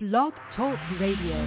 Blog Talk Radio.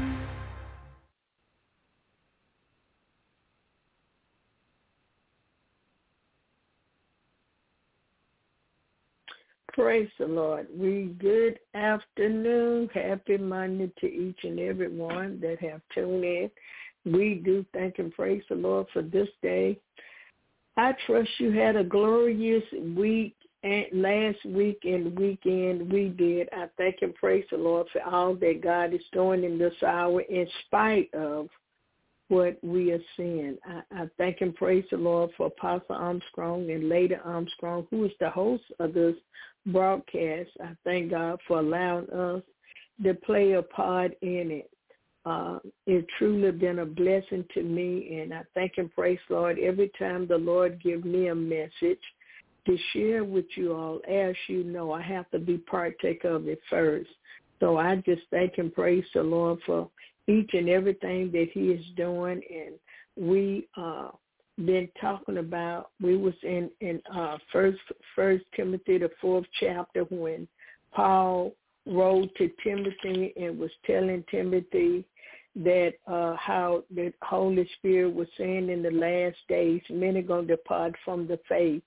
Praise the Lord. Good afternoon. Happy Monday to each and every one that have tuned in. We do thank and praise the Lord for this day. I trust you had a glorious week and last week and weekend we did. I thank and praise the Lord for all that God is doing in this hour in spite of what we are seeing. I thank and praise the Lord for Apostle Armstrong and Lady Armstrong, who is the host of this broadcast. I thank God for allowing us to play a part in it. It's truly been a blessing to me, and I thank and praise the Lord every time the Lord gives me a message to share with you all. As you know, I have to be partaker of it first. So I just thank and praise the Lord for each and everything that he is doing. And we been talking about, we was in First Timothy, the 4th chapter, when Paul wrote to Timothy and was telling Timothy that how the Holy Spirit was saying in the last days, many are going to depart from the faith.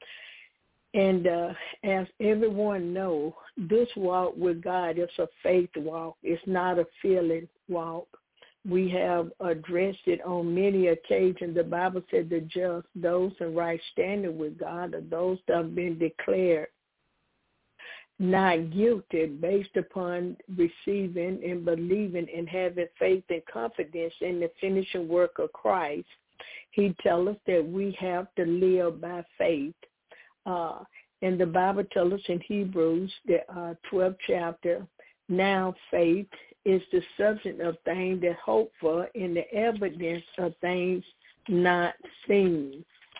And as everyone knows, this walk with God is a faith walk. It's not a feeling walk. We have addressed it on many occasions. The Bible said the just, those in right standing with God, are those that have been declared not guilty based upon receiving and believing and having faith and confidence in the finishing work of Christ. He tells us that we have to live by faith. And the Bible tells us in Hebrews, the 12th chapter, now faith is the substance of things that hope for and the evidence of things not seen.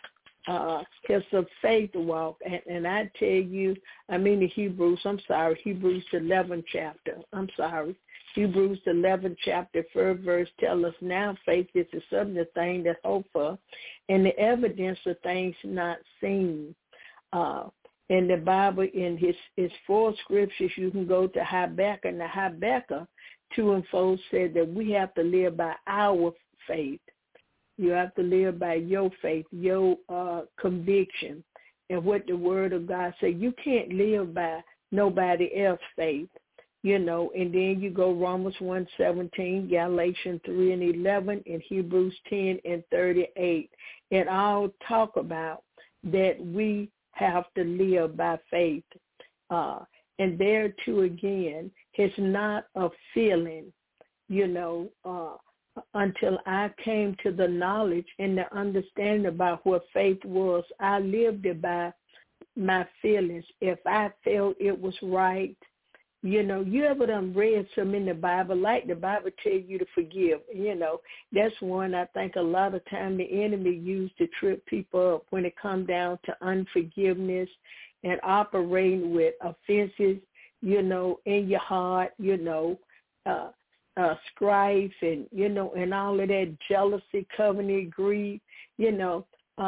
It's a faith walk. And I tell you, Hebrews 11th chapter. Hebrews 11th chapter, 1st verse tells us now faith is the substance of things that hope for and the evidence of things not seen. In the Bible, in his 4 scriptures, you can go to Habakkuk, and the Habakkuk 2 and 4 said that we have to live by our faith. You have to live by your faith, your conviction, and what the Word of God says. You can't live by nobody else's faith, And then you go Romans 1:17, Galatians 3:11, and Hebrews 10:38. It all talk about that we have to live by faith. And there too again, it's not a feeling, until I came to the knowledge and the understanding about what faith was. I lived it by my feelings. If I felt it was right, you ever done read some in the Bible, like the Bible tells you to forgive, that's one I think a lot of time the enemy used to trip people up when it comes down to unforgiveness and operating with offenses, in your heart, strife and, and all of that jealousy, covenant, greed, and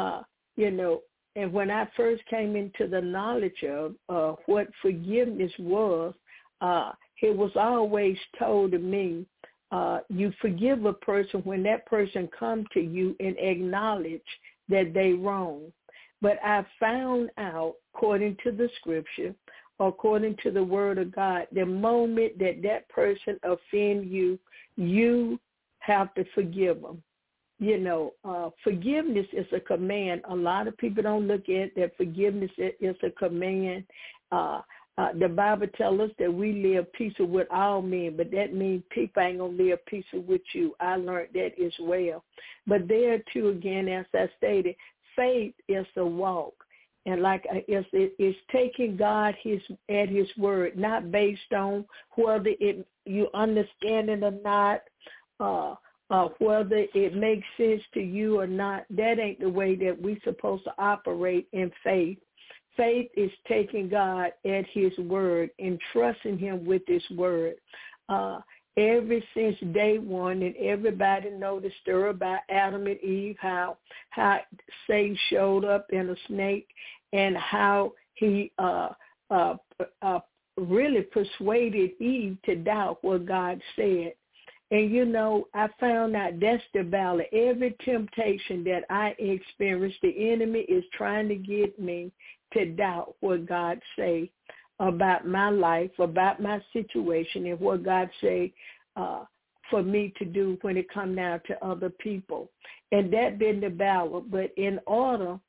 when I first came into the knowledge of what forgiveness was, it was always told to me, you forgive a person when that person come to you and acknowledge that they wrong. But I found out, according to the scripture, according to the Word of God, the moment that person offend you, you have to forgive them. Forgiveness is a command. A lot of people don't look at that forgiveness is a command. The Bible tells us that we live peaceful with all men, but that means people ain't going to live peaceful with you. I learned that as well. But there too, again, as I stated, faith is a walk. And it's taking God at his word, not based on whether you understand it or not, whether it makes sense to you or not. That ain't the way that we're supposed to operate in faith. Faith is taking God at his word and trusting him with his word. Ever since day one, and everybody know the story about Adam and Eve, how Satan showed up in a snake and how he really persuaded Eve to doubt what God said. And, you know, I found out that's the battle. Every temptation that I experience, the enemy is trying to get me to doubt what God say about my life, about my situation, and what God say for me to do when it comes down to other people. And that been the battle. But in order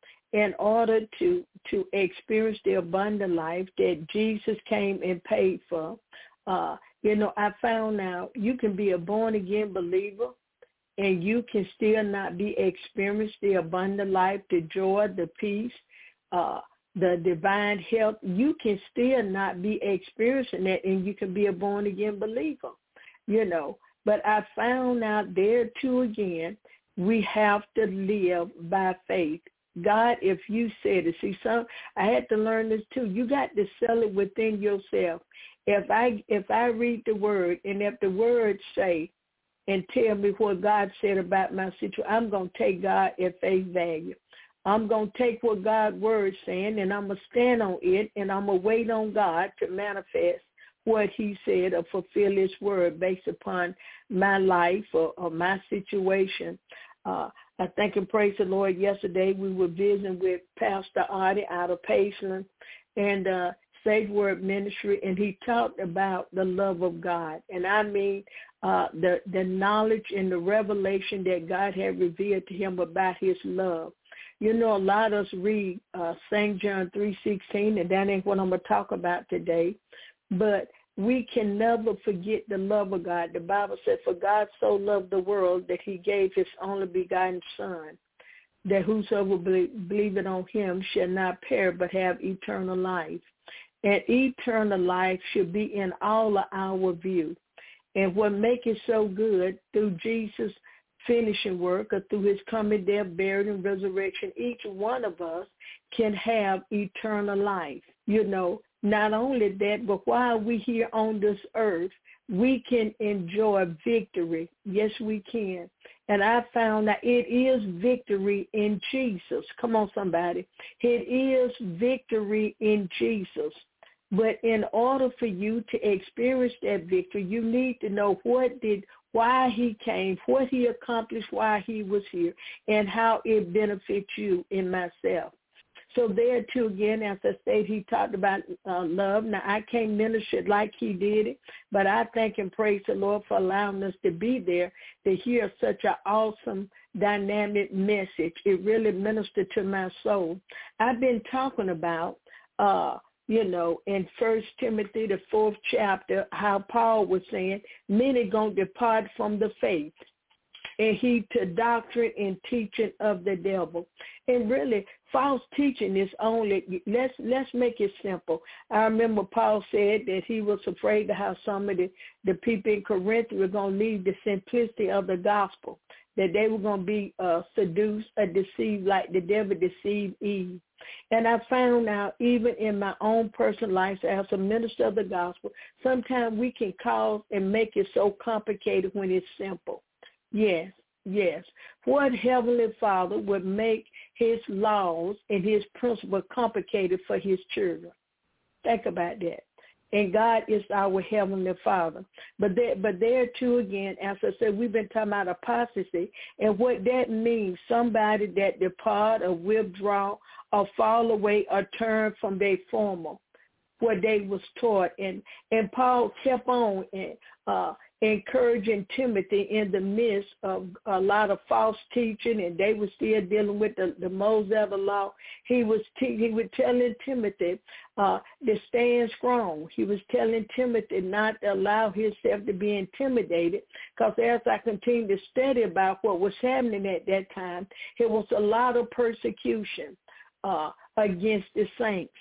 to experience the abundant life that Jesus came and paid for, you know, I found out you can be a born-again believer and you can still not be experience the abundant life, the joy, the peace, the divine health. You can still not be experiencing that, and you can be a born-again believer, you know. But I found out there, too, again, we have to live by faith. God, if you said it, see, I had to learn this, too. You got to sell it within yourself. If I read the word, and if the word say and tell me what God said about my situation, I'm going to take God at face value. I'm going to take what God's word saying, and I'm going to stand on it, and I'm going to wait on God to manifest what he said or fulfill his word based upon my life or my situation. I thank and praise the Lord. Yesterday we were visiting with Pastor Artie out of Paceland and Safe Word Ministry, and he talked about the love of God. And I mean the knowledge and the revelation that God had revealed to him about his love. You know, a lot of us read St. John 3:16, and that ain't what I'm going to talk about today. But we can never forget the love of God. The Bible says, for God so loved the world that he gave his only begotten Son, that whosoever believeth on him shall not perish but have eternal life. And eternal life should be in all of our view. And what makes it so good, through Jesus' finishing work or through his coming, death, burial, and resurrection, each one of us can have eternal life. You know, not only that, but while we're here on this earth, we can enjoy victory. Yes, we can. And I found that it is victory in Jesus. Come on, somebody. It is victory in Jesus. But in order for you to experience that victory, you need to know why he came, what he accomplished, why he was here, and how it benefits you and myself. So there, too, again, as I stated, he talked about love. Now, I can't minister like he did it, but I thank and praise the Lord for allowing us to be there to hear such an awesome, dynamic message. It really ministered to my soul. I've been talking about you know, in 1 Timothy, the 4th chapter, how Paul was saying, many going to depart from the faith, and heed to doctrine and teaching of the devil. And really, false teaching is only, let's make it simple. I remember Paul said that he was afraid of how some of the people in Corinth were going to leave the simplicity of the gospel, that they were going to be seduced or deceived like the devil deceived Eve. And I found out even in my own personal life as a minister of the gospel, sometimes we can cause and make it so complicated when it's simple. Yes. What Heavenly Father would make his laws and his principles complicated for his children? Think about that. And God is our Heavenly Father. But there too, again, as I said, we've been talking about apostasy, and what that means, somebody that depart or withdraw or fall away or turn from their former, what they was taught. And Paul kept on encouraging Timothy in the midst of a lot of false teaching, and they were still dealing with the Mosaic law. He was telling Timothy to stand strong. He was telling Timothy not to allow himself to be intimidated, because as I continued to study about what was happening at that time, it was a lot of persecution against the saints.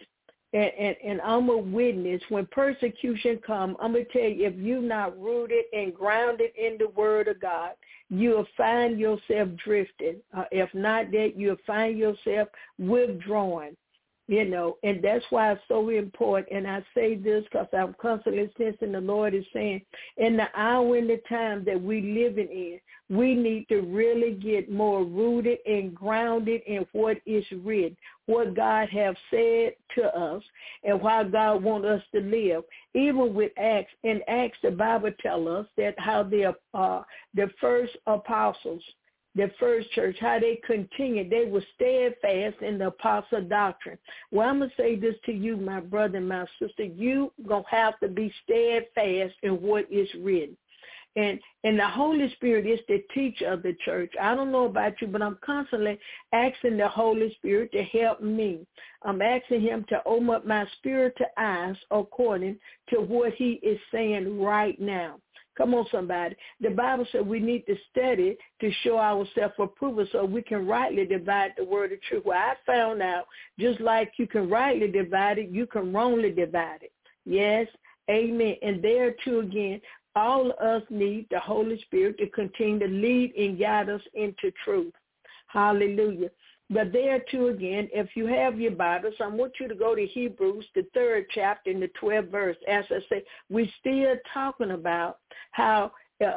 And I'm a witness. When persecution comes, I'm going to tell you, if you're not rooted and grounded in the word of God, you'll find yourself drifting. If not that, you'll find yourself withdrawing, you know, and that's why it's so important. And I say this because I'm constantly sensing the Lord is saying, in the hour and the time that we living in, we need to really get more rooted and grounded in what is written. what God have said to us and how God wants us to live. Even with Acts, in Acts, the Bible tells us that how the first apostles, the first church, how they continued, they were steadfast in the apostle doctrine. Well, I'm going to say this to you, my brother and my sister. You going to have to be steadfast in what is written. And the Holy Spirit is the teacher of the church. I don't know about you, but I'm constantly asking the Holy Spirit to help me. I'm asking him to open up my spiritual eyes according to what he is saying right now. Come on, somebody. The Bible said we need to study to show ourselves approved so we can rightly divide the word of truth. Well, I found out just like you can rightly divide it, you can wrongly divide it. Yes, amen. And there too again, all of us need the Holy Spirit to continue to lead and guide us into truth. Hallelujah. But there too again, if you have your Bibles, I want you to go to Hebrews, the 3rd chapter and the 12th verse. As I say, we're still talking about how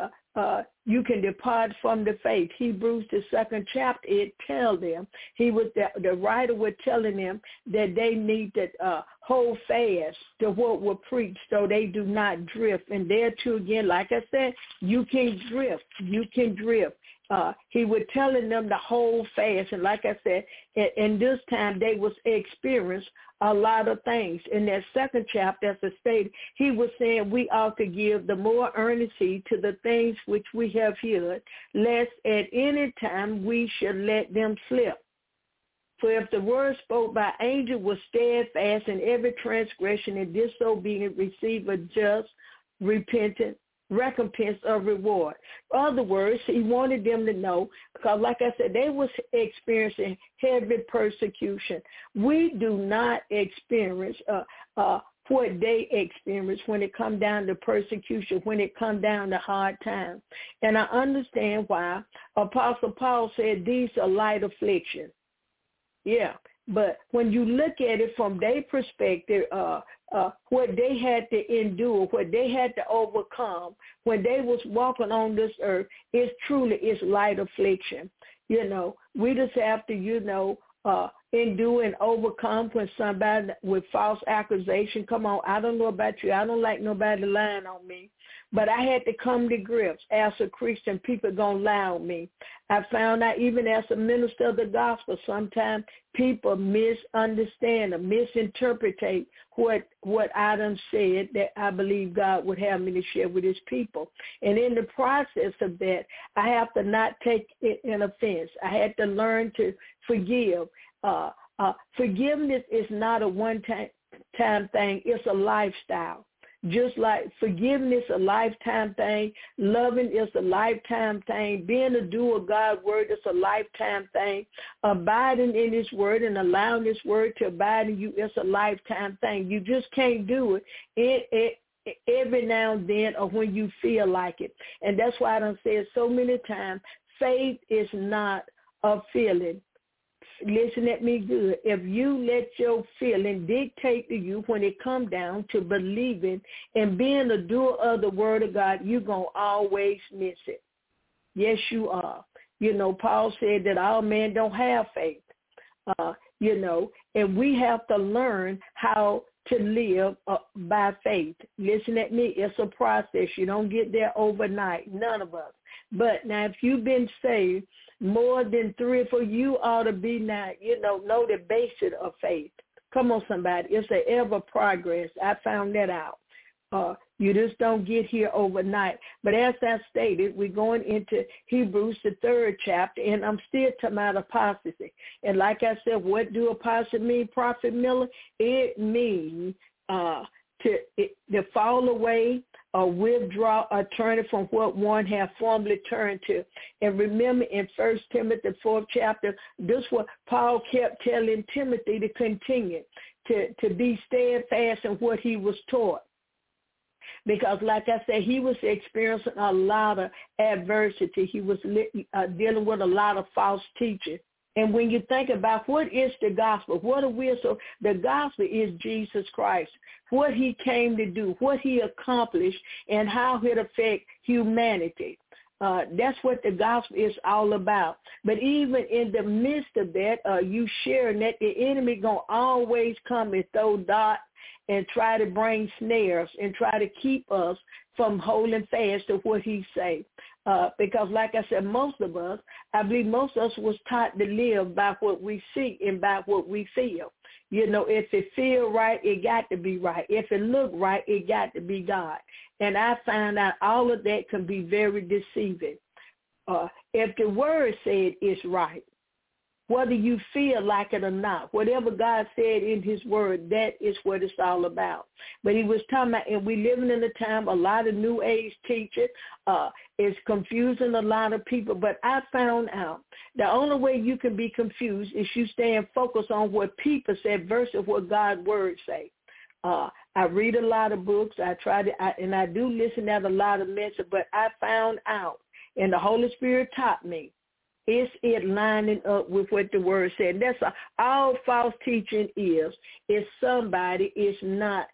you can depart from the faith. Hebrews, the 2nd chapter, it tells them, the writer was telling them that they need to hold fast to what was preached so they do not drift. And there too again, like I said, you can drift. You can drift. He was telling them to hold fast. And like I said, in this time, they was experiencing a lot of things. In that 2nd chapter, as I stated, he was saying we ought to give the more earnest heed to the things which we have heard, lest at any time we should let them slip. For if the word spoke by angel was steadfast, and every transgression and disobedience receive a just, repentant recompense of reward. In other words, he wanted them to know, because like I said, they was experiencing heavy persecution. We do not experience what they experience when it comes down to persecution, when it comes down to hard times. And I understand why Apostle Paul said these are light affliction. Yeah. But when you look at it from their perspective, what they had to endure, what they had to overcome when they was walking on this earth, is light affliction. You know, we just have to, endure and overcome when somebody with false accusation. Come on, I don't know about you. I don't like nobody lying on me. But I had to come to grips. As a Christian, people going to lie on me. I found out even as a minister of the gospel, sometimes people misunderstand or misinterpret what I done said that I believe God would have me to share with his people. And in the process of that, I have to not take it in offense. I had to learn to forgive. Forgiveness is not a one-time thing. It's a lifestyle. Just like forgiveness a lifetime thing, loving is a lifetime thing, being a doer of God's word is a lifetime thing, abiding in his word and allowing his word to abide in you is a lifetime thing. You just can't do it every now and then or when you feel like it. And that's why I done said so many times, faith is not a feeling. Listen at me good. If you let your feeling dictate to you when it come down to believing and being a doer of the word of God, you're going to always miss it. Yes, you are. Paul said that all men don't have faith, and we have to learn how to live by faith. Listen at me. It's a process. You don't get there overnight. None of us. But now if you've been saved more than 3 or 4, you ought to be now, know the basis of faith. Come on, somebody. It's an ever progress. I found that out. You just don't get here overnight. But as I stated, we're going into Hebrews, the 3rd chapter, and I'm still talking about apostasy. And like I said, what do apostasy mean, Prophet Miller? It means to fall away or withdraw or turn it from what one has formerly turned to. And remember in 1 Timothy, the 4th chapter, this is what Paul kept telling Timothy to continue, to be steadfast in what he was taught. Because like I said, he was experiencing a lot of adversity. He was dealing with a lot of false teaching. And when you think about what is the gospel, what are we? So the gospel is Jesus Christ, what he came to do, what he accomplished, and how it affects humanity. That's what the gospel is all about. But even in the midst of that, you sharing that, the enemy going to always come and throw darts and try to bring snares and try to keep us from holding fast to what he say. Because like I said, most of us, I believe most of us was taught to live by what we see and by what we feel. You know, if it feel right, it got to be right. If it look right, it got to be God. And I found out all of that can be very deceiving. If the word said it's right, whether you feel like it or not, whatever God said in his word, that is what it's all about. But he was talking about, and we living in a time, a lot of new age teachers is confusing a lot of people. But I found out the only way you can be confused is you stay and focus on what people said versus what God's word say. I read a lot of books. I do listen to a lot of messages, but I found out, and the Holy Spirit taught me, is it lining up with what the word said? That's all false teaching is somebody is not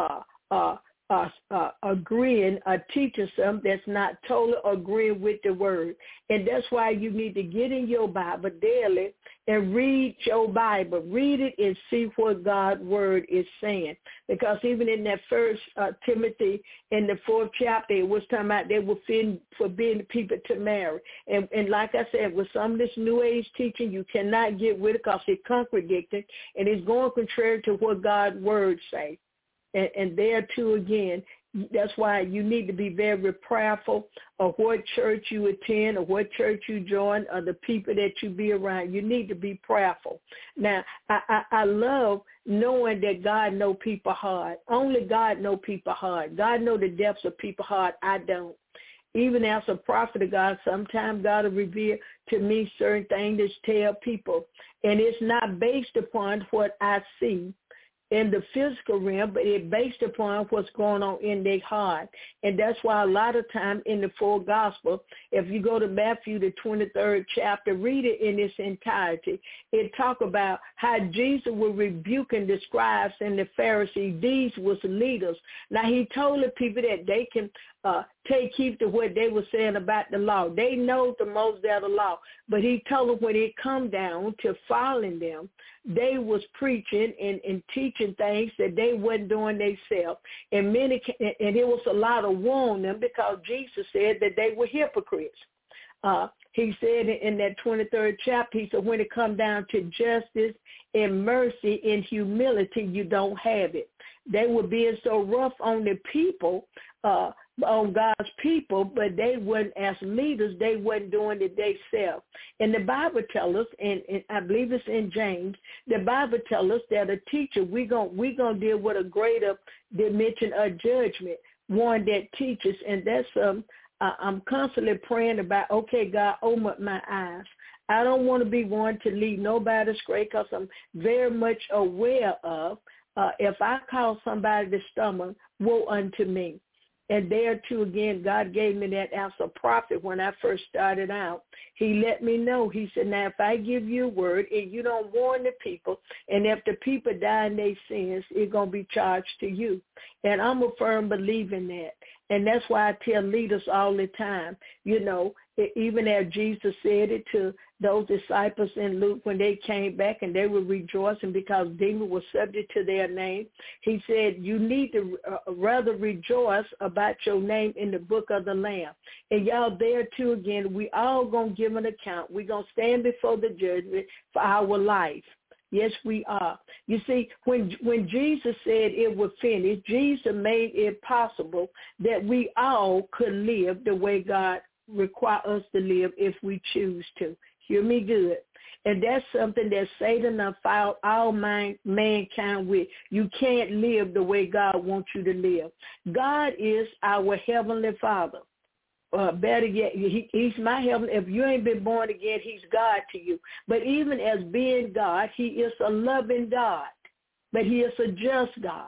agreeing or teaching something that's not totally agreeing with the word. And that's why you need to get in your Bible daily and read your Bible. Read it and see what God's word is saying. Because even in that first Timothy, in the 4th chapter, it was talking about they were forbidding people to marry. And like I said, with some of this New Age teaching, you cannot get with it because it's contradicting and it's going contrary to what God's word say. And there too, again, that's why you need to be very prayerful of what church you attend or what church you join or the people that you be around. You need to be prayerful. Now, I love knowing that God know people heart. Only God know people heart. God know the depths of people heart. I don't. Even as a prophet of God, sometimes God will reveal to me certain things that tell people. And it's not based upon what I see in the physical realm, but it's based upon what's going on in their heart. And that's why a lot of time in the full gospel, if you go to Matthew, the 23rd chapter, read it in its entirety. It talk about how Jesus was rebuking the scribes and the Pharisees. These was leaders. Now, he told the people that they can take heed to what they were saying about the law. They know the most of the law. But he told them when it come down to following them, they was preaching and teaching things that they wasn't doing themselves. And it was a lot of warning them because Jesus said that they were hypocrites. He said in that 23rd chapter, he said, when it come down to justice and mercy and humility, you don't have it. They were being so rough on the people, on God's people, but they weren't, as leaders, they weren't doing it themselves. And the Bible tells us, and I believe it's in James, the Bible tells us that a teacher, we're gonna deal with a greater dimension of judgment, one that teaches, and that's I'm constantly praying about, okay, God, open up my eyes. I don't want to be one to lead nobody astray because I'm very much aware of if I cause somebody to stumble, woe unto me. And there too, again, God gave me that as a prophet when I first started out. He let me know. He said, now, if I give you a word and you don't warn the people, and if the people die in their sins, it's going to be charged to you. And I'm a firm believer in that. And that's why I tell leaders all the time, you know, even as Jesus said it to those disciples in Luke when they came back and they were rejoicing because demons were subject to their name. He said, you need to rather rejoice about your name in the book of the Lamb. And y'all, there too, again, we all going to give an account. We're going to stand before the judgment for our life. Yes, we are. You see, when Jesus said it was finished, Jesus made it possible that we all could live the way God requires us to live if we choose to. Hear me good. And that's something that Satan has found all mankind with. You can't live the way God wants you to live. God is our Heavenly Father. Better yet, he's my heaven. If you ain't been born again, he's God to you. But even as being God, he is a loving God. But he is a just God.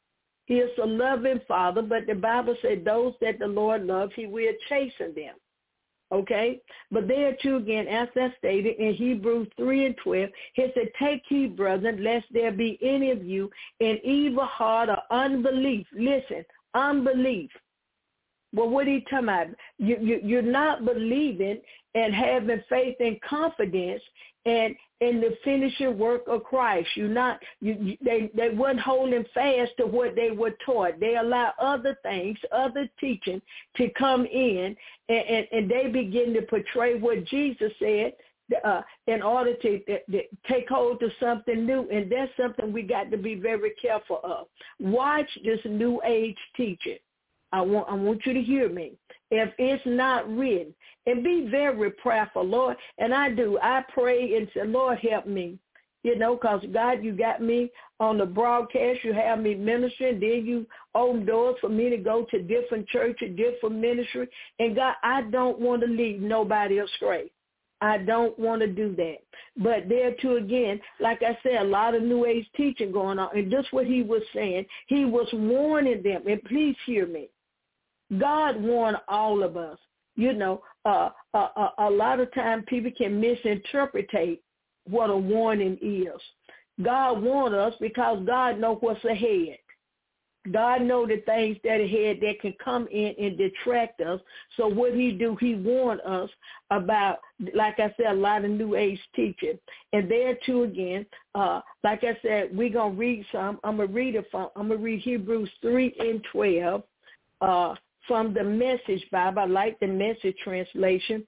He is a loving Father. But the Bible said those that the Lord loves, he will chasten them. Okay? But there too, again, as I stated in Hebrews 3:12, he said, take heed, brethren, lest there be any of you in evil heart or unbelief. Listen, unbelief. Well, what are you talking about? You're not believing and having faith and confidence and in the finishing work of Christ. They weren't holding fast to what they were taught. They allowed other things, other teaching to come in, and they begin to portray what Jesus said in order to take hold of something new. And that's something we got to be very careful of. Watch this new age teaching. I want you to hear me. If it's not written, and be very prayerful, Lord. And I pray and say, Lord, help me. Because God, you got me on the broadcast. You have me ministering. Then you open doors for me to go to different churches, different ministry. And God, I don't want to lead nobody astray. I don't want to do that. But there too, again, like I said, a lot of New Age teaching going on. And just what he was saying, he was warning them. And please hear me. God warned all of us. A lot of times people can misinterpret what a warning is. God warned us because God knows what's ahead. God knows the things that are ahead that can come in and detract us. So what he do, he warned us about, like I said, a lot of New Age teaching. And there too again, like I said, we're gonna read some. I'm gonna read Hebrews 3:12 from the Message Bible. I like the Message translation.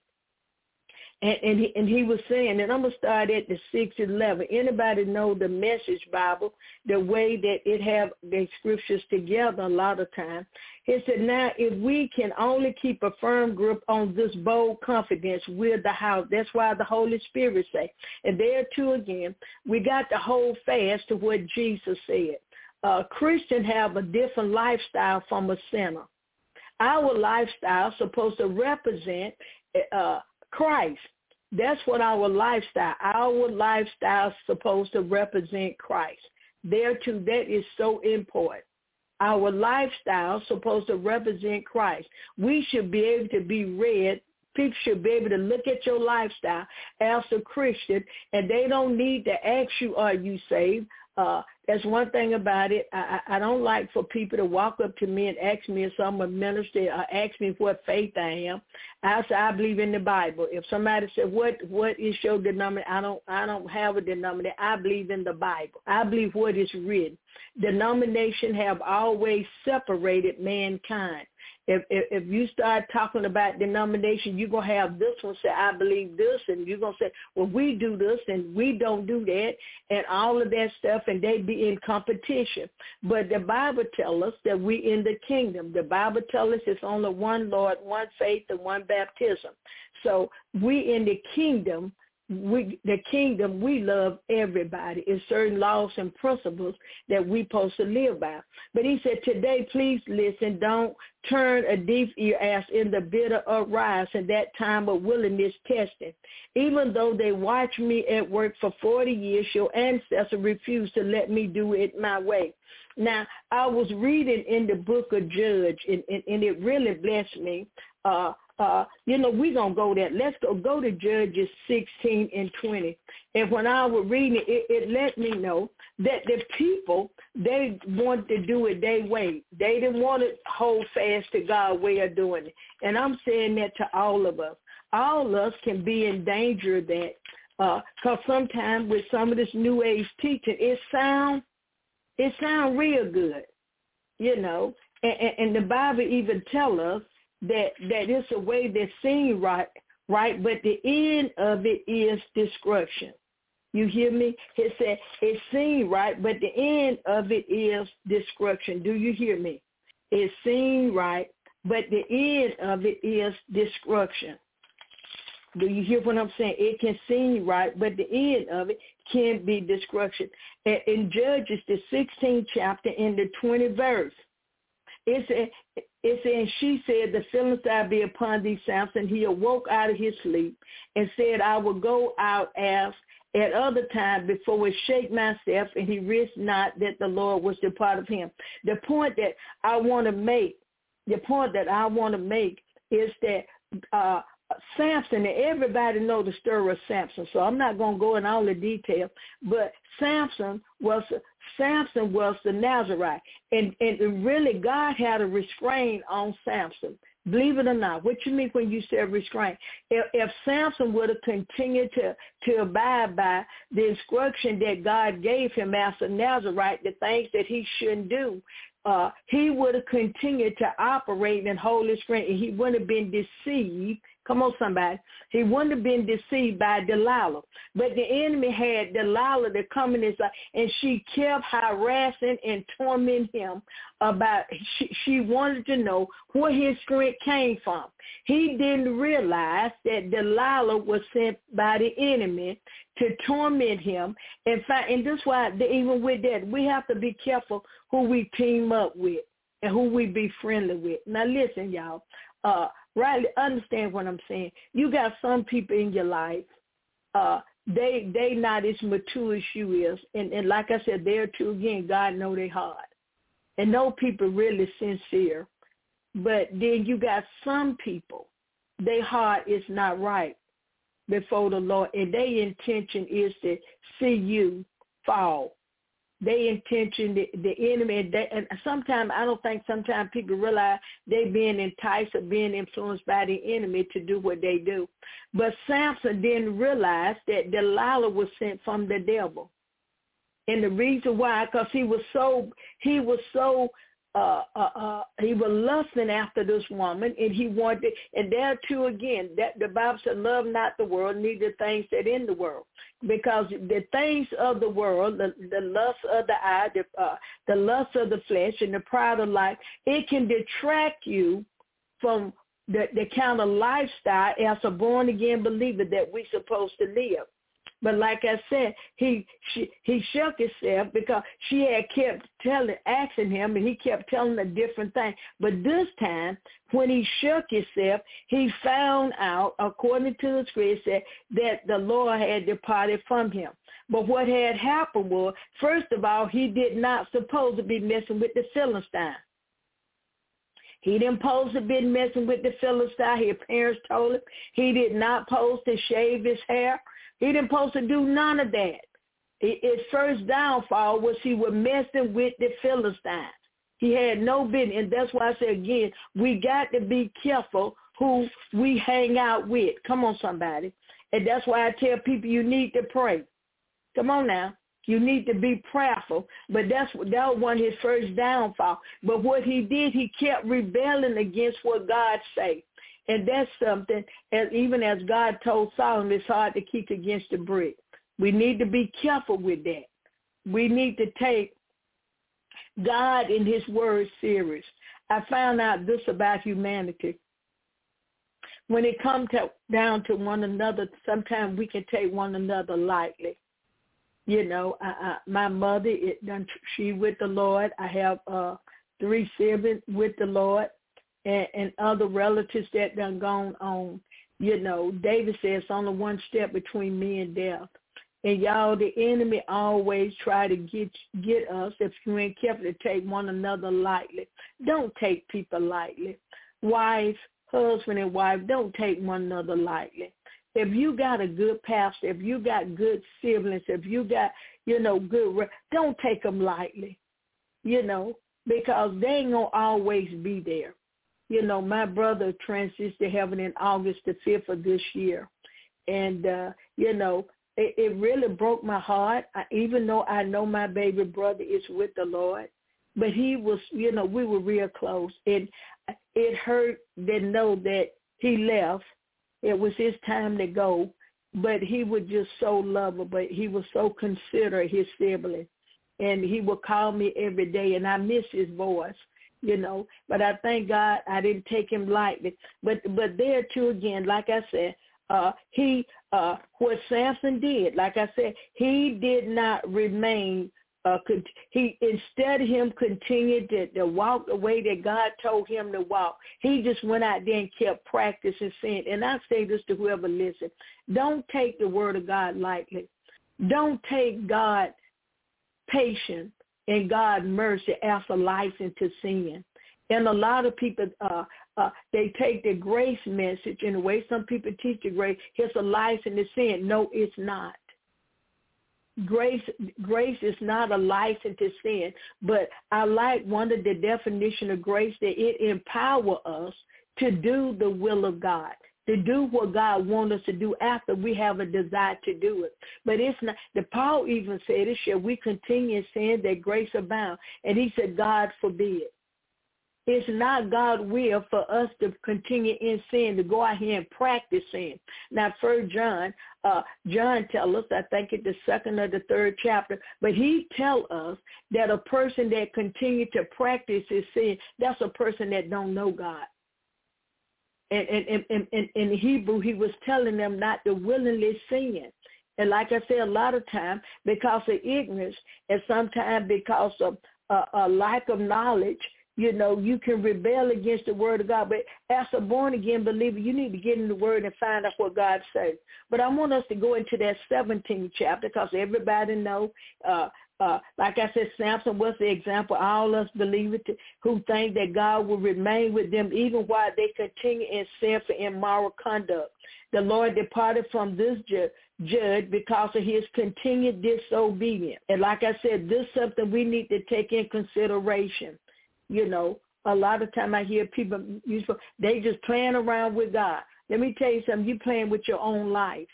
And he was saying, and I'm going to start at the 6:11. Anybody know the Message Bible, the way that it have the scriptures together a lot of time? He said, now if we can only keep a firm grip on this bold confidence, we're the house. That's why the Holy Spirit say. And there too again, we got to hold fast to what Jesus said. Christians have a different lifestyle from a sinner. Our lifestyle is supposed to represent Christ. That's what our lifestyle is supposed to represent Christ. There too, that is so important. Our lifestyle is supposed to represent Christ. We should be able to be read. People should be able to look at your lifestyle as a Christian, and they don't need to ask you, are you saved? That's one thing about it. I don't like for people to walk up to me and ask me if I'm a minister or ask me what faith I am. I say I believe in the Bible. If somebody said, what is your denomination? I don't have a denomination. I believe in the Bible. I believe what is written. Denomination have always separated mankind. If you start talking about denomination, you're going to have this one say, I believe this, and you're going to say, well, we do this, and we don't do that, and all of that stuff, and they be in competition. But the Bible tells us that we in the kingdom. The Bible tells us it's only one Lord, one faith, and one baptism. So we in the kingdom. We love everybody. It's certain laws and principles that we supposed to live by. But he said, today, please listen. Don't turn a deaf ear as in the bitter uprise in that time of willingness testing. Even though they watched me at work for 40 years, your ancestors refused to let me do it my way. Now, I was reading in the book of Judges, and it really blessed me. We're going to go there. Let's go to Judges 16 and 20. And when I was reading it let me know that the people, they wanted to do it their way. They didn't want to hold fast to God's way of doing it. And I'm saying that to all of us. All of us can be in danger of that because sometimes with some of this New Age teaching, it sound real good, And the Bible even tell us that it's a way that seems right, but the end of it is destruction. You hear me? It said it seems right, but the end of it is destruction. Do you hear me? It seems right, but the end of it is destruction. Do you hear what I'm saying? It can seem right, but the end of it can be destruction. In Judges, the 16th chapter, in the 20th verse, it said, and she said, the Philistine be upon thee, Samson. He awoke out of his sleep and said, I will go out as at other time before it shake myself, and he risked not that the Lord was departed of him. The point that I want to make is that Samson, and everybody know the story of Samson, so I'm not going to go in all the detail, but Samson was the Nazarite, and really God had a restraint on Samson. Believe it or not. What you mean when you say restraint? If Samson would have continued to abide by the instruction that God gave him as a Nazarite, the things that he shouldn't do, he would have continued to operate in holy strength, and he wouldn't have been deceived. Come on, somebody. He wouldn't have been deceived by Delilah. But the enemy had Delilah to come in his life, and she kept harassing and tormenting him about, she wanted to know where his strength came from. He didn't realize that Delilah was sent by the enemy to torment him. And that's why, even with that, we have to be careful who we team up with and who we be friendly with. Now, listen, y'all. Right, understand what I'm saying. You got some people in your life, they not as mature as you is. And like I said, there too, again, God know their heart. And those people really sincere. But then you got some people, their heart is not right before the Lord. And their intention is to see you fall. Their intention, the enemy, and sometimes I don't think sometimes people realize they being enticed or being influenced by the enemy to do what they do. But Samson didn't realize that Delilah was sent from the devil. And the reason why, because he was lusting after this woman, and he wanted, and there too again, that the Bible said, love not the world, neither things that in the world. Because the things of the world, the lust of the eye, the lust of the flesh, and the pride of life, it can detract you from the kind of lifestyle as a born-again believer that we're supposed to live. But like I said, he shook himself because she had kept asking him, and he kept telling a different thing. But this time, when he shook himself, he found out, according to the scripture, that the Lord had departed from him. But what had happened was, first of all, he did not supposed to be messing with the Philistine. He didn't supposed to be messing with the Philistine. His parents told him he did not supposed to shave his hair. He didn't supposed to do none of that. His first downfall was he was messing with the Philistines. He had no business. And that's why I say again, we got to be careful who we hang out with. Come on, somebody. And that's why I tell people you need to pray. Come on now. You need to be prayerful. But that was his first downfall. But what he did, he kept rebelling against what God said. And that's something, even as God told Solomon, it's hard to kick against the brick. We need to be careful with that. We need to take God and his word serious. I found out this about humanity. When it comes down to one another, sometimes we can take one another lightly. You know, my mother, she with the Lord. I have 3 siblings with the Lord. And other relatives that done gone on. You know, David says it's only one step between me and death. And y'all, the enemy always try to get us, if you ain't careful, to take one another lightly. Don't take people lightly. Wife, husband and wife, don't take one another lightly. If you got a good pastor, if you got good siblings, if you got, good, don't take them lightly, because they ain't going to always be there. My brother transitioned to heaven in August the 5th of this year. And, it really broke my heart, even though I know my baby brother is with the Lord. But he was, we were real close. And it hurt to know that he left. It was his time to go. But he was just so lovable. But he was so considerate, his sibling. And he would call me every day, and I miss his voice. But I thank God I didn't take him lightly. But there too again, like I said, what Samson did, like I said, he did not remain. Instead of him continued to walk the way that God told him to walk, he just went out there and kept practicing sin. And I say this to whoever listens: don't take the word of God lightly. Don't take God patience and God's mercy as a license to sin. And a lot of people, they take the grace message in the way some people teach the grace. It's a license to sin. No, it's not. Grace is not a license to sin. But I like one of the definition of grace, that it empower us to do the will of God, to do what God wants us to do after we have a desire to do it. But it's not, Paul even said it, shall we continue in sin that grace abound? And he said, God forbid. It's not God's will for us to continue in sin, to go out here and practice sin. Now, 1 John, John tells us, I think it's the 2nd or the 3rd chapter, but he tells us that a person that continues to practice his sin, that's a person that don't know God. And in Hebrew, he was telling them not to willingly sin. And like I said, a lot of times, because of ignorance, and sometimes because of a lack of knowledge, you know, you can rebel against the word of God. But as a born-again believer, you need to get in the word and find out what God says. But I want us to go into that 17th chapter because everybody know, like I said, Samson was the example. All us believers who think that God will remain with them even while they continue in sinful and immoral conduct. The Lord departed from this judge because of his continued disobedience. And like I said, this is something we need to take in consideration. You know, a lot of time I hear people, they just playing around with God. Let me tell you something, you playing with your own life.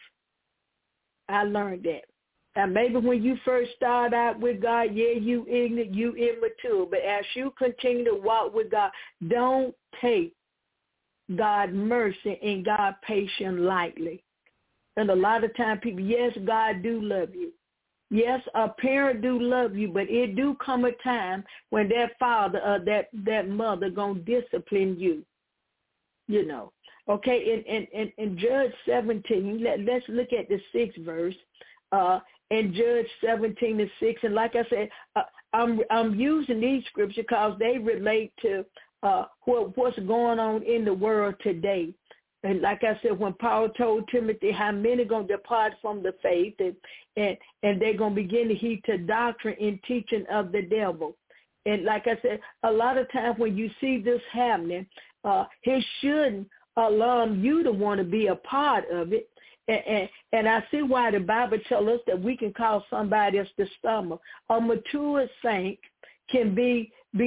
I learned that. Now, maybe when you first start out with God, yeah, you ignorant, you immature. But as you continue to walk with God, don't take God's mercy and God's patience lightly. And a lot of time people, yes, God do love you. Yes, a parent do love you, but it do come a time when that father or that mother gonna discipline you. You know. Okay, in Judge 17, let's look at the 6th verse. In Judge 17:6, and like I said, I'm using these scriptures because they relate to what's going on in the world today. And like I said, when Paul told Timothy how many going to depart from the faith and they're going to begin to heed to doctrine and teaching of the devil. And like I said, a lot of times when you see this happening, it shouldn't alarm you to want to be a part of it. And I see why the Bible tells us that we can cause somebody else to stumble. A mature saint can be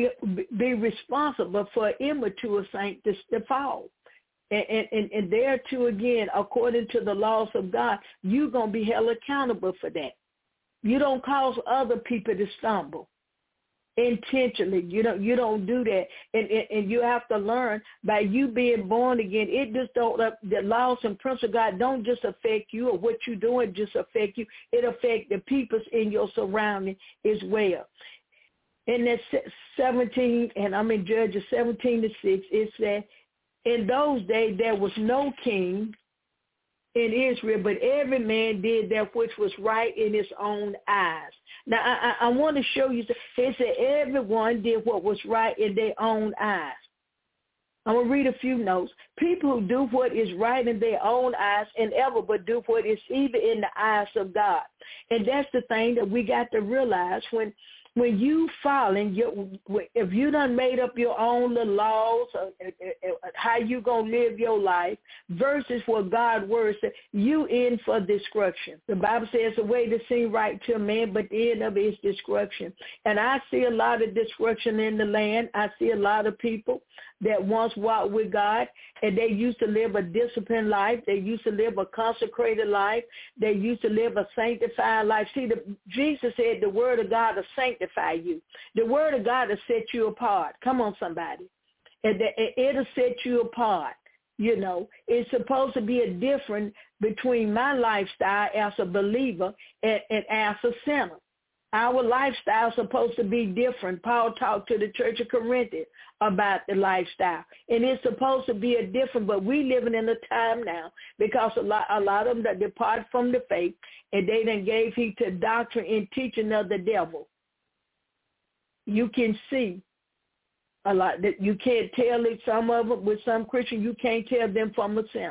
responsible for an immature saint to fall. And there too, again, according to the laws of God, you're going to be held accountable for that. You don't cause other people to stumble intentionally. You don't do that. And you have to learn by you being born again. It just don't, the laws and principles of God don't just affect you or what you're doing just affect you. It affects the people in your surrounding as well. In that 17, and I'm in Judges 17:6, it said, in those days there was no king in Israel, but every man did that which was right in his own eyes. Now, I want to show you, it said everyone did what was right in their own eyes. I'm going to read a few notes. People who do what is right in their own eyes and ever but do what is evil in the eyes of God. And that's the thing that we got to realize when you falling, if you done made up your own little laws, how you going to live your life versus what God's word says, you in for destruction. The Bible says the way to seem right to a man, but the end of it is destruction. And I see a lot of destruction in the land. I see a lot of people that once walked with God, and they used to live a disciplined life. They used to live a consecrated life. They used to live a sanctified life. See, Jesus said the word of God will sanctify you. The word of God will set you apart. Come on, somebody. And it'll set you apart. You know, it's supposed to be a difference between my lifestyle as a believer and as a sinner. Our lifestyle is supposed to be different. Paul talked to the church of Corinth about the lifestyle. And it's supposed to be a different, but we living in a time now because a lot of them that depart from the faith and they done gave heed to doctrine and teaching of the devil. You can see a lot that you can't tell it. Some of them, with some Christians, you can't tell them from a sinner.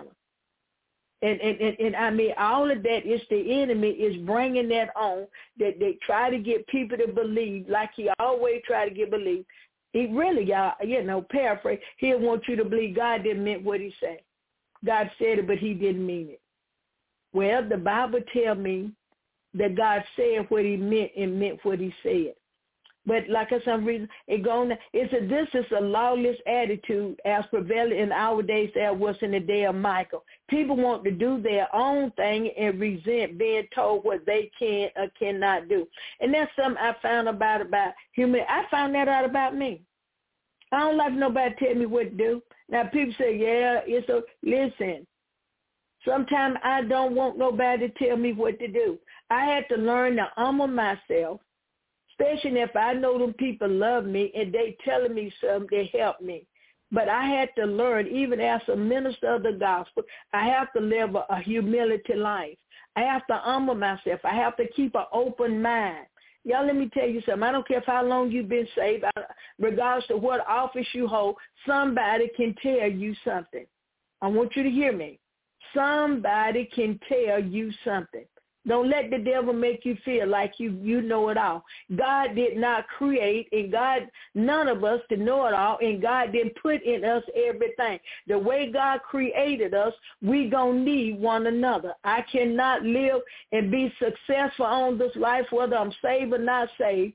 And I mean, all of that is the enemy is bringing that on, that they try to get people to believe like he always try to get believe. He really, paraphrase, he'll want you to believe God didn't mean what he said. God said it, but he didn't mean it. Well, the Bible tells me that God said what he meant and meant what he said. But like I some reason it going. It said this is a lawless attitude as prevalent in our days as was in the day of Michael. People want to do their own thing and resent being told what they can or cannot do. And that's something I found about human. I found that out about me. I don't like nobody tell me what to do. Now people say, yeah, it's a listen. Sometimes I don't want nobody to tell me what to do. I had to learn to humble myself. Especially if I know them people love me and they telling me something, they help me. But I had to learn, even as a minister of the gospel, I have to live a humility life. I have to humble myself. I have to keep an open mind. Y'all, let me tell you something. I don't care how long you've been saved, regardless of what office you hold, somebody can tell you something. I want you to hear me. Somebody can tell you something. Don't let the devil make you feel like you know it all. God did not create, and God, none of us to know it all, and God didn't put in us everything. The way God created us, we gonna need one another. I cannot live and be successful on this life, whether I'm saved or not saved,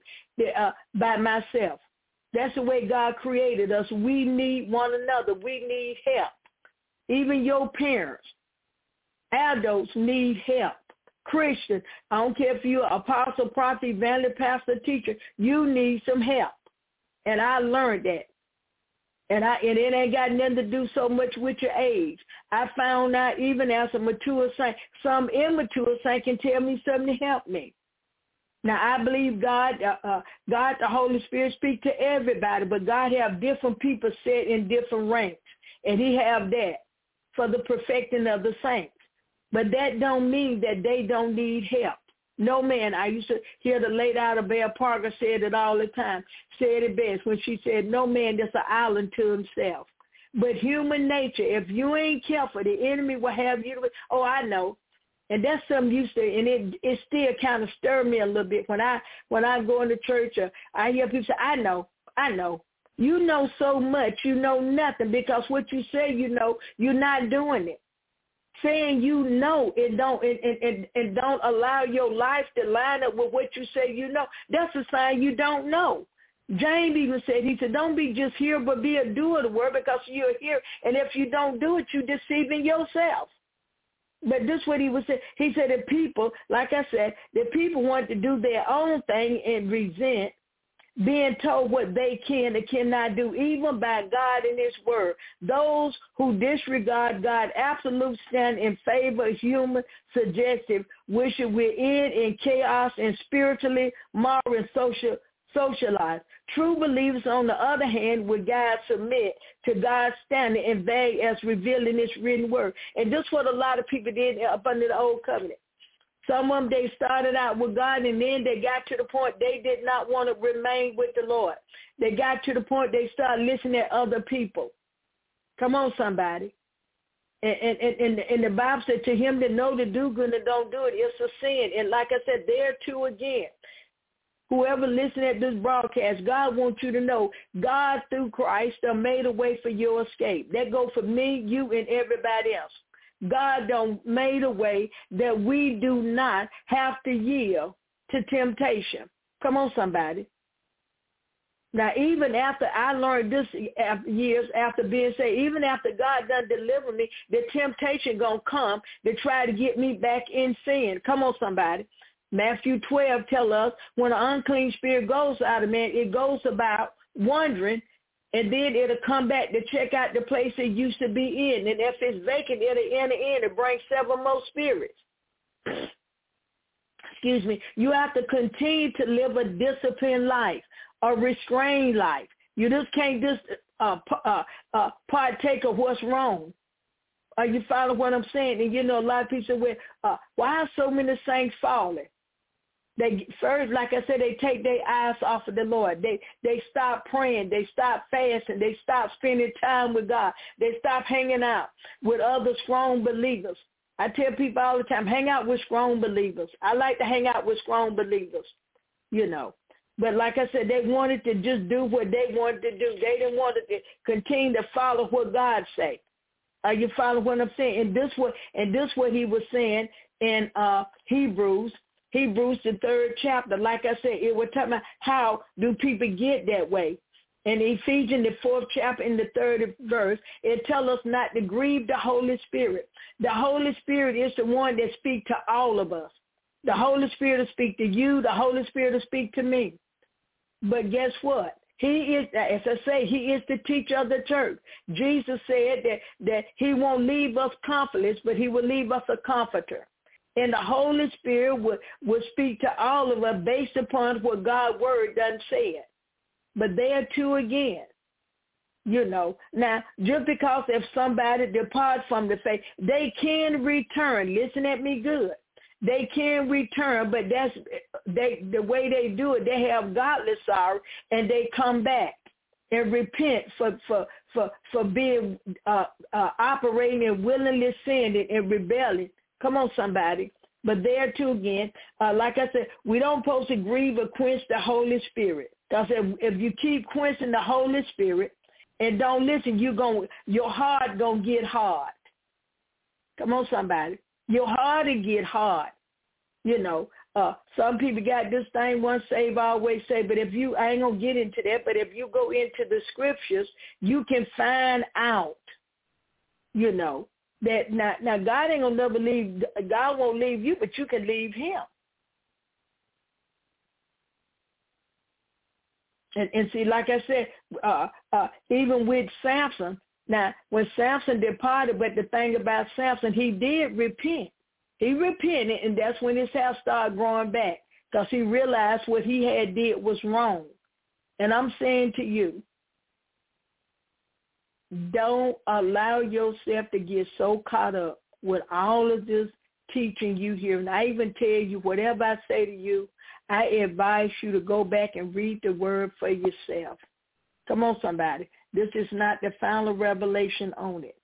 by myself. That's the way God created us. We need one another. We need help. Even your parents, adults need help. Christian, I don't care if you're apostle, prophet, evangelist, pastor, teacher, you need some help. And I learned that. And it ain't got nothing to do so much with your age. I found out even as a mature saint, some immature saint can tell me something to help me. Now, I believe God, the Holy Spirit speak to everybody, but God have different people set in different ranks. And he have that for the perfecting of the saints. But that don't mean that they don't need help. No, man, I used to hear the late Ida Bell Parker said it all the time, said it best when she said, no man that's an island to himself. But human nature, if you ain't careful, the enemy will have you. Oh, I know. And that's something used to, and it still kind of stirred me a little bit when I go into church. I hear people say, I know. You know so much, you know nothing, because what you say you know, you're not doing it. Saying you know it don't and don't allow your life to line up with what you say you know, that's a sign you don't know. James even said, he said, don't be just here, but be a doer of the word, because you're here. And if you don't do it, you're deceiving yourself. But this is what he was saying. He said that people, like I said, that people want to do their own thing and resent being told what they can and cannot do, even by God and his word. Those who disregard God's absolute stand in favor of human suggestive, which we're in chaos and spiritually, moral, and socialized. True believers, on the other hand, would God submit to God's standard and vague as revealed in his written word. And this is what a lot of people did up under the old covenant. Some of them, they started out with God, and then they got to the point they did not want to remain with the Lord. They got to the point they started listening to other people. Come on, somebody. And the Bible said, to him that know to do good and don't do it, it's a sin. And like I said, there too again, whoever listening at this broadcast, God wants you to know God through Christ made a way for your escape. That goes for me, you, and everybody else. God done made a way that we do not have to yield to temptation. Come on, somebody. Now, even after I learned this years after being saved, even after God done delivered me, the temptation going to come to try to get me back in sin. Come on, somebody. Matthew 12 tells us when an unclean spirit goes out of man, it goes about wandering, and then it'll come back to check out the place it used to be in. And if it's vacant, it'll enter in and bring several more spirits. Excuse me. You have to continue to live a disciplined life, a restrained life. You just can't just partake of what's wrong. Are you following what I'm saying? And you know, a lot of people say, well, why are so many saints falling? They first, like I said, they take their eyes off of the Lord. They stop praying. They stop fasting. They stop spending time with God. They stop hanging out with other strong believers. I tell people all the time, hang out with strong believers. I like to hang out with strong believers, you know. But like I said, they wanted to just do what they wanted to do. They didn't want to continue to follow what God said. Are you following what I'm saying? And this what he was saying in Hebrews Hebrews, the 3rd chapter, like I said, it was talking about how do people get that way. In Ephesians, the 4th chapter, in the 3rd verse, it tells us not to grieve the Holy Spirit. The Holy Spirit is the one that speaks to all of us. The Holy Spirit will speak to you. The Holy Spirit will speak to me. But guess what? He is, as I say, he is the teacher of the church. Jesus said that he won't leave us comfortless, but he will leave us a comforter. And the Holy Spirit will speak to all of us based upon what God's word done said. But there too again, now, just because if somebody departs from the faith, they can return. Listen at me good. They can return, but the way they do it. They have godly sorrow, and they come back and repent for being operating in willingly sinning and rebelling. Come on, somebody. But there too again, like I said, we don't supposed to grieve or quench the Holy Spirit. Because if you keep quenching the Holy Spirit and don't listen, your heart gonna get hard. Come on, somebody. Your heart will get hard. Some people got this thing, once saved, always saved. But I ain't gonna get into that. But if you go into the scriptures, you can find out. That now God ain't gonna never leave. God won't leave you, but you can leave Him. And see, like I said, even with Samson, now when Samson departed, but the thing about Samson, he did repent. He repented, and that's when his hair started growing back, because he realized what he had did was wrong. And I'm saying to you, don't allow yourself to get so caught up with all of this teaching you hear. And I even tell you, whatever I say to you, I advise you to go back and read the word for yourself. Come on, somebody. This is not the final revelation on it.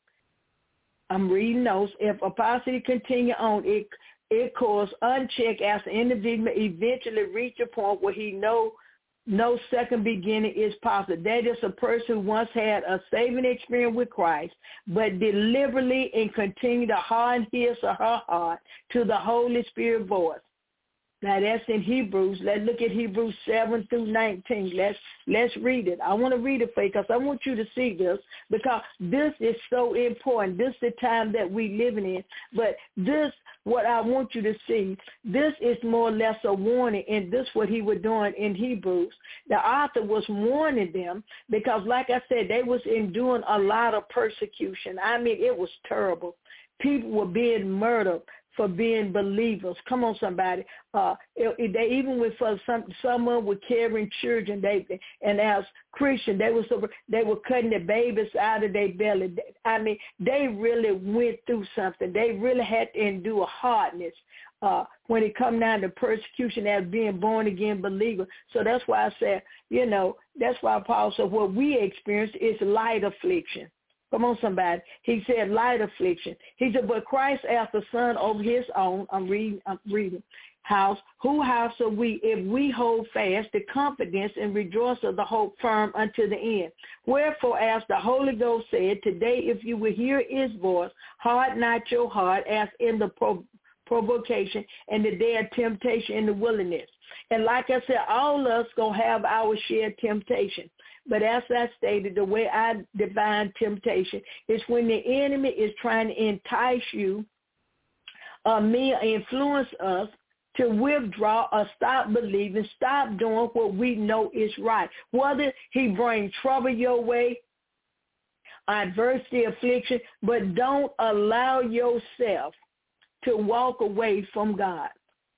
I'm reading those. If apostasy continue on, it cause unchecked as the individual eventually reach a point where he no second beginning is possible. That is a person who once had a saving experience with Christ, but deliberately and continue to harden his or her heart to the Holy Spirit voice. Now that's in Hebrews. Let's look at Hebrews 7 through 19. Let's read it. I want to read it for you because I want you to see this, because this is so important. This is the time that we living in. But this, what I want you to see, this is more or less a warning, and this what he was doing in Hebrews. The author was warning them because, like I said, they was enduring a lot of persecution. I mean, it was terrible. People were being murdered for being believers. Come on, somebody. They even with someone with carrying children, and as Christian, they were cutting the babies out of their belly. I mean, they really went through something. They really had to endure hardness when it come down to persecution as being born again believer. So that's why I said, that's why Paul said what we experience is light affliction. Come on, somebody. He said light affliction. He said, but Christ asked the Son over his own, I'm reading, house, who house are we if we hold fast the confidence and rejoice of the hope firm unto the end? Wherefore, as the Holy Ghost said, today if you will hear his voice, harden not your heart as in the provocation and the day of temptation in the wilderness. And like I said, all of us going to have our share of temptation. But as I stated, the way I define temptation is when the enemy is trying to entice you, influence us to withdraw or stop believing, stop doing what we know is right. Whether he brings trouble your way, adversity, affliction, but don't allow yourself to walk away from God.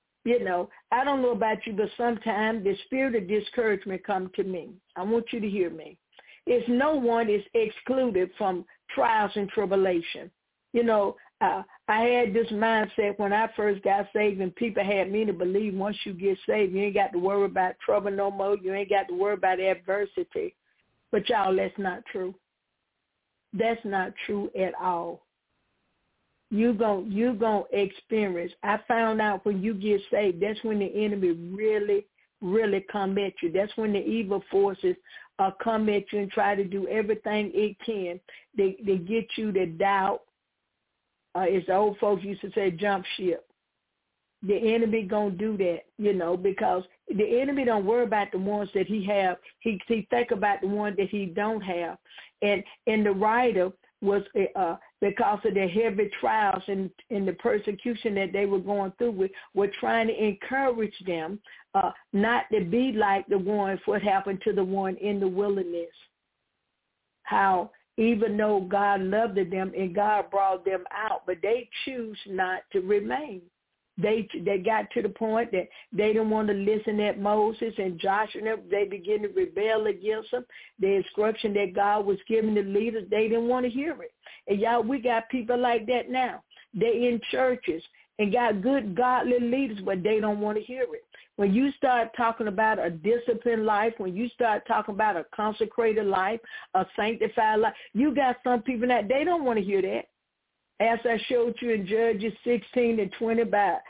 I don't know about you, but sometimes the spirit of discouragement comes to me. I want you to hear me. It's no one is excluded from trials and tribulation. I had this mindset when I first got saved, and people had me to believe once you get saved, you ain't got to worry about trouble no more. You ain't got to worry about adversity. But y'all, that's not true. That's not true at all. You gonna experience. I found out when you get saved, that's when the enemy really, really come at you. That's when the evil forces come at you and try to do everything it can. They get you to doubt. As the old folks used to say, jump ship. The enemy gonna do that, because the enemy don't worry about the ones that he have. He think about the one that he don't have. And the writer was because of the heavy trials and the persecution that they were going through with, were trying to encourage them not to be like the ones what happened to the one in the wilderness. How even though God loved them and God brought them out, but they choose not to remain. They got to the point that they didn't want to listen at Moses and Joshua. They began to rebel against them. The instruction that God was giving the leaders, they didn't want to hear it. And y'all, we got people like that now. They in churches and got good godly leaders, but they don't want to hear it. When you start talking about a disciplined life, when you start talking about a consecrated life, a sanctified life, you got some people that they don't want to hear that. As I showed you in Judges 16 and 20 by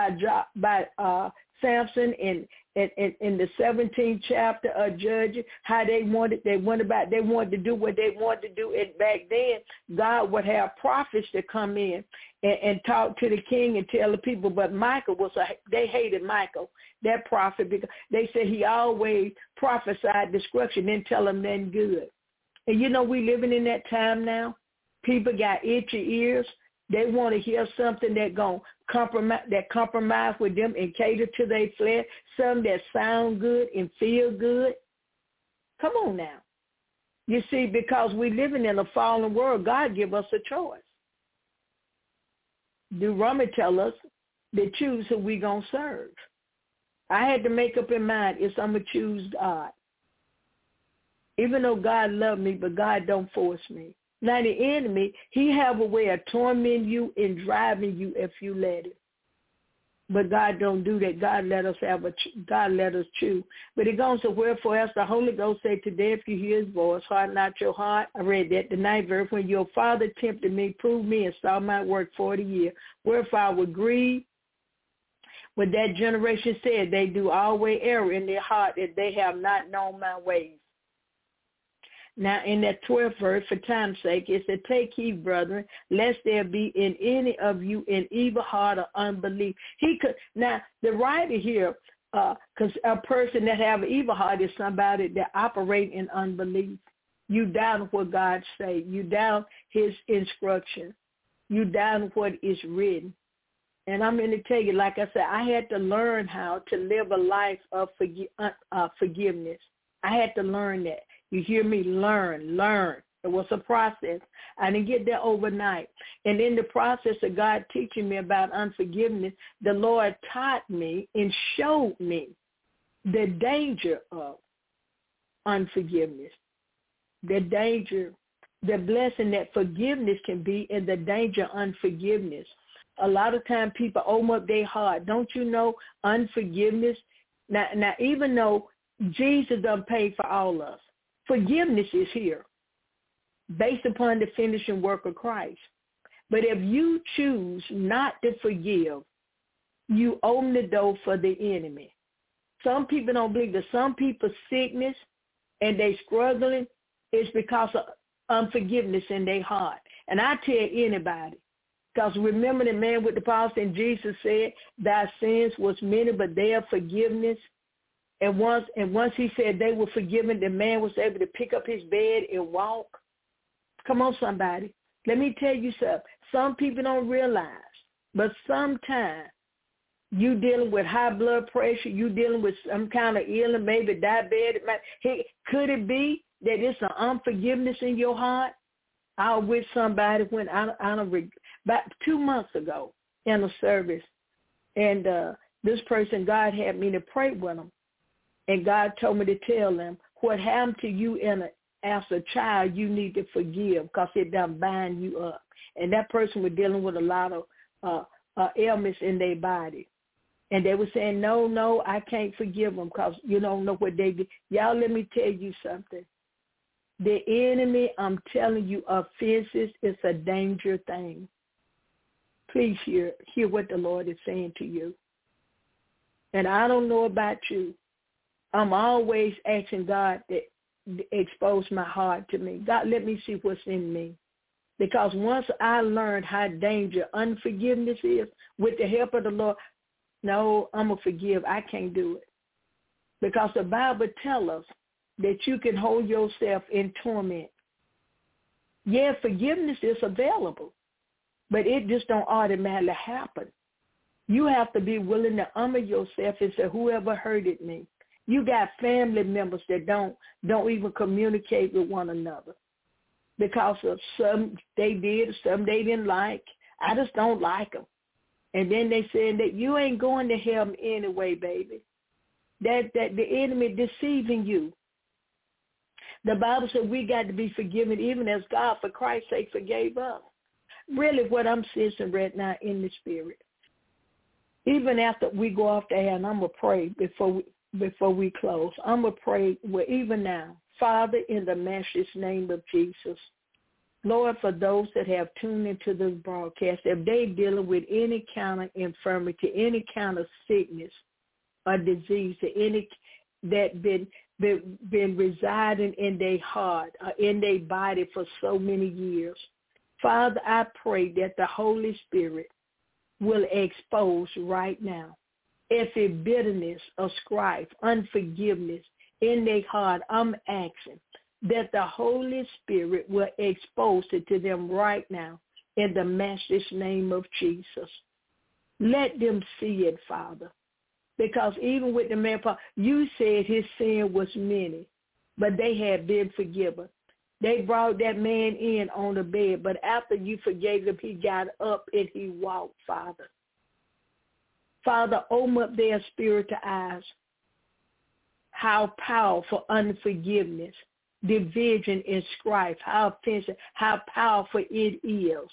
Samson in the 17th chapter of Judges, how they wanted to do what they wanted to do. And back then, God would have prophets to come in and talk to the king and tell the people. But Michael they hated Michael, that prophet, because they said he always prophesied destruction, didn't tell them nothing good. And we living in that time now. People got itchy ears. They want to hear something that compromise with them and cater to their flesh, something that sound good and feel good. Come on now. You see, because we living in a fallen world, God give us a choice. Deuteronomy tell us to choose who we going to serve. I had to make up in mind if I'm going to choose God. Even though God loved me, but God don't force me. Now the enemy, he have a way of tormenting you and driving you if you let it. But God don't do that. God let us choose. But it goes to wherefore else the Holy Ghost said today, if you hear his voice, harden not your heart. I read that the 9th verse. When your father tempted me, proved me, and saw my work 40 years. Wherefore I would grieve. What that generation said, they do always err in their heart, that they have not known my ways. Now, in that 12th verse, for time's sake, it said, take heed, brethren, lest there be in any of you an evil heart or unbelief. Now, the writer here, because a person that have an evil heart is somebody that operate in unbelief. You doubt what God say. You doubt his instruction. You doubt what is written. And I'm going to tell you, like I said, I had to learn how to live a life of forgiveness. I had to learn that. You hear me? Learn. It was a process. I didn't get there overnight. And in the process of God teaching me about unforgiveness, the Lord taught me and showed me the danger of unforgiveness, the danger, the blessing that forgiveness can be, and the danger of unforgiveness. A lot of times people open up their heart. Don't you know unforgiveness? Now even though Jesus done paid for all of us, forgiveness is here based upon the finishing work of Christ. But if you choose not to forgive, you open the door for the enemy. Some people don't believe that. Some people's sickness and they struggling is because of unforgiveness in their heart. And I tell anybody, because remember the man with the pulse, and Jesus said, thy sins was many, but their forgiveness. And once he said they were forgiven, the man was able to pick up his bed and walk. Come on, somebody. Let me tell you something. Some people don't realize, but sometimes you dealing with high blood pressure, you dealing with some kind of illness, maybe diabetic. Could it be that it's an unforgiveness in your heart? I was with somebody when about 2 months ago in a service, and this person, God had me to pray with them. And God told me to tell them what happened to you as a child, you need to forgive because it done bind you up. And that person was dealing with a lot of ailments in their body. And they were saying, no, I can't forgive them because you don't know what they did. Y'all, let me tell you something. The enemy, I'm telling you, offenses is a danger thing. Please hear what the Lord is saying to you. And I don't know about you. I'm always asking God to expose my heart to me. God, let me see what's in me. Because once I learned how dangerous unforgiveness is, with the help of the Lord, No, I'm going to forgive. I can't do it. Because the Bible tells us that you can hold yourself in torment. Yeah, forgiveness is available, but it just don't automatically happen. You have to be willing to humble yourself and say, whoever hurted me. You got family members that don't even communicate with one another because of some they did, some they didn't like. I just don't like them. And then they said that you ain't going to hell anyway, baby. That the enemy deceiving you. The Bible said we got to be forgiven even as God, for Christ's sake, forgave us. Really what I'm sensing right now in the spirit. Even after we go off the air, and I'm going to pray before we close. I'm going to pray even now. Father, in the matchless name of Jesus, Lord, for those that have tuned into this broadcast, if they're dealing with any kind of infirmity, any kind of sickness or disease, or any that been residing in their heart or in their body for so many years, Father, I pray that the Holy Spirit will expose right now every bitterness or strife, unforgiveness in their heart. I'm asking that the Holy Spirit will expose it to them right now in the matchless name of Jesus. Let them see it, Father, because even with the man, you said his sin was many, but they had been forgiven. They brought that man in on the bed, but after you forgave him, he got up and he walked, Father. Father, open up their spiritual eyes. How powerful unforgiveness, division, and strife, how offensive, how powerful it is.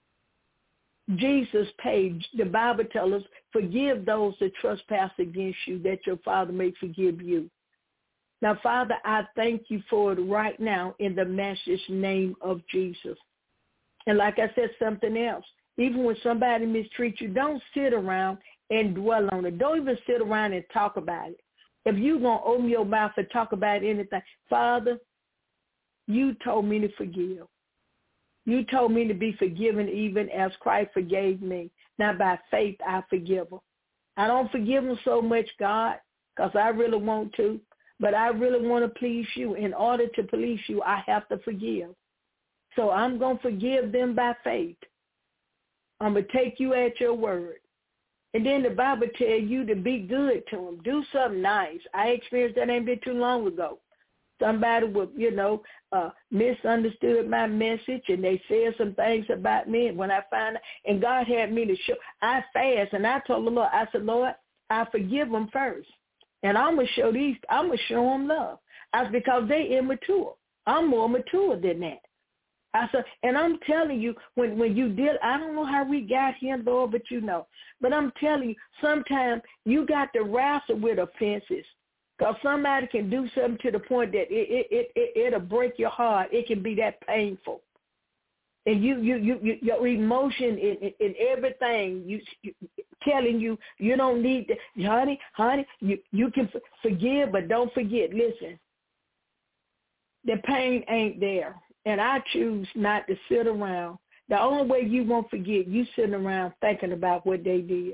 Jesus paid, the Bible tells us, forgive those that trespass against you, that your Father may forgive you. Now, Father, I thank you for it right now in the matchless name of Jesus. And like I said, something else. Even when somebody mistreats you, don't sit around and dwell on it. Don't even sit around and talk about it. If you're going to open your mouth and talk about anything, Father, you told me to forgive. You told me to be forgiven even as Christ forgave me. Now, by faith, I forgive them. I don't forgive them so much, God, because I really want to. But I really want to please you. In order to please you, I have to forgive. So I'm going to forgive them by faith. I'm going to take you at your word. And then the Bible tells you to be good to them. Do something nice. I experienced that ain't been too long ago. Somebody would, misunderstood my message, and they said some things about me. And when I found out, and God had me to show, I fast, and I told the Lord, I said, Lord, I forgive them first. And I'm going to show them love. I said, because they immature. I'm more mature than that. I said, and I'm telling you, when you deal, I don't know how we got here, Lord, but you know. But I'm telling you, sometimes you got to wrestle with offenses. Because somebody can do something to the point that it'll break your heart. It can be that painful. And your emotion in everything, you telling you don't need to, honey, you can forgive, but don't forget. Listen, the pain ain't there. And I choose not to sit around. The only way you won't forget, you sitting around thinking about what they did.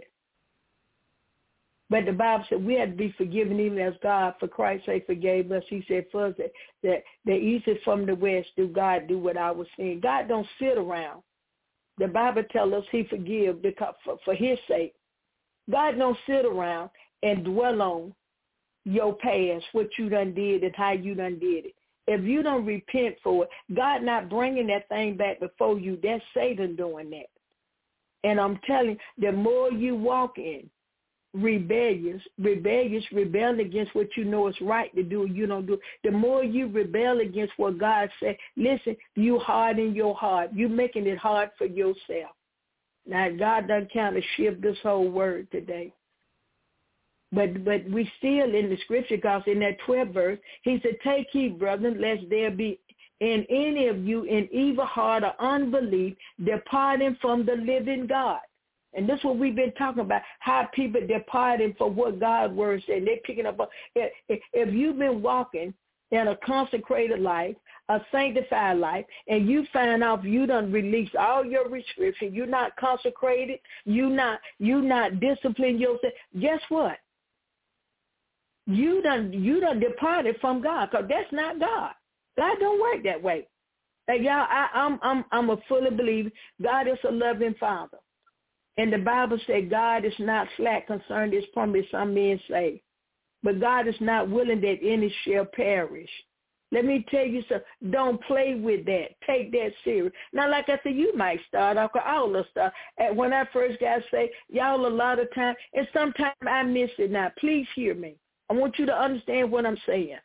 But the Bible said we had to be forgiven even as God, for Christ's sake, forgave us. He said for us that the east is from the west, do God do what I was saying. God don't sit around. The Bible tells us he forgives because for his sake. God don't sit around and dwell on your past, what you done did and how you done did it. If you don't repent for it, God not bringing that thing back before you. That's Satan doing that. And I'm telling you, the more you walk in rebelling against what you know is right to do, you don't do. The more you rebel against what God said, listen, you harden your heart. You making it hard for yourself. Now, God done kind of shift this whole word today. But we still in the scripture, because in that 12th verse, he said, take heed, brethren, lest there be in any of you an evil heart or unbelief departing from the living God. And this is what we've been talking about, how people departing from what God's word said. They're picking up. If you've been walking in a consecrated life, a sanctified life, and you find out you done released all your restrictions, you're not consecrated, you not disciplined yourself, guess what? You done departed from God, because that's not God. God don't work that way. Like y'all, I'm a fully believer. God is a loving Father. And the Bible said God is not slack concerning his promise, some men say. But God is not willing that any shall perish. Let me tell you something. Don't play with that. Take that serious. Now, like I said, you might start off, because all the stuff. When I first got saved, y'all a lot of time, and sometimes I miss it. Now, please hear me. I want you to understand what I'm saying.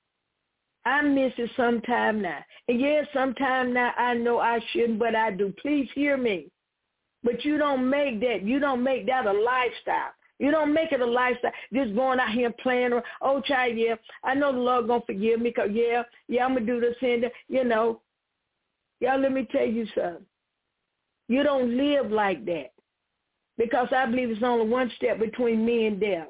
I miss it sometime now. And yes, sometime now I know I shouldn't, but I do. Please hear me. But you don't make that a lifestyle. You don't make it a lifestyle. Just going out here and playing around. Oh, child, yeah, I know the Lord going to forgive me because, yeah, I'm going to do this and that. You know, y'all, let me tell you something. You don't live like that, because I believe it's only one step between me and death.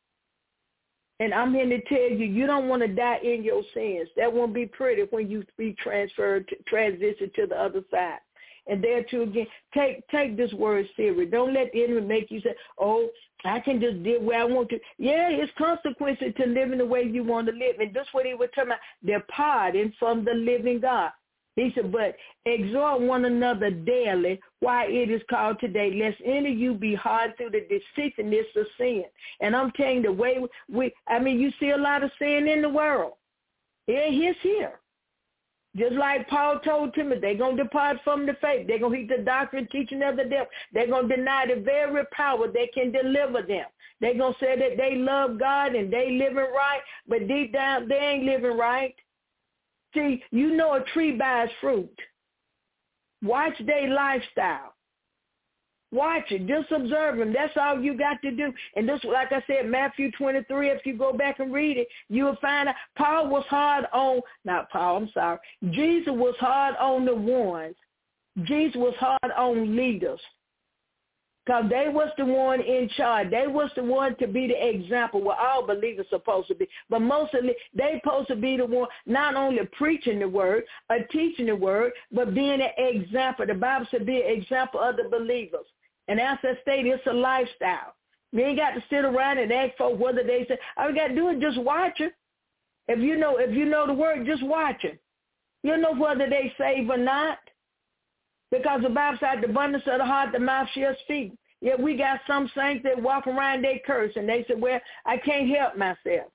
And I'm here to tell you, you don't want to die in your sins. That won't be pretty when you be transition to the other side. And there too again, take this word serious. Don't let the enemy make you say, oh, I can just live where I want to. Yeah, it's consequences to living the way you want to live. And that's what he was talking about, departing from the living God. He said, but exhort one another daily while it is called today, lest any of you be hard through the deceitfulness of sin. And I'm telling you, the way you see a lot of sin in the world. Yeah, it's here. Just like Paul told Timothy, they're going to depart from the faith. They're going to heed the doctrine, teaching of the devil. They're going to deny the very power that can deliver them. They're going to say that they love God and they living right, but deep down they ain't living right. See, you know a tree by its fruit. Watch their lifestyle. Watch it. Just observe them. That's all you got to do. And this, like I said, Matthew 23, if you go back and read it, you will find out Jesus was hard on the ones. Jesus was hard on leaders. Because they was the one in charge. They was the one to be the example what all believers supposed to be. But mostly they supposed to be the one not only preaching the word or teaching the word, but being an example. The Bible said be an example of the believers. And as I stated, it's a lifestyle. You ain't got to sit around and ask folks whether they say, all you got to do is just watch it. If you know the word, just watch it. You'll know whether they save or not. Because the Bible said, the abundance of the heart, the mouth shall speak. Yeah, we got some saints that walk around, they curse, and they say, well, I can't help myself.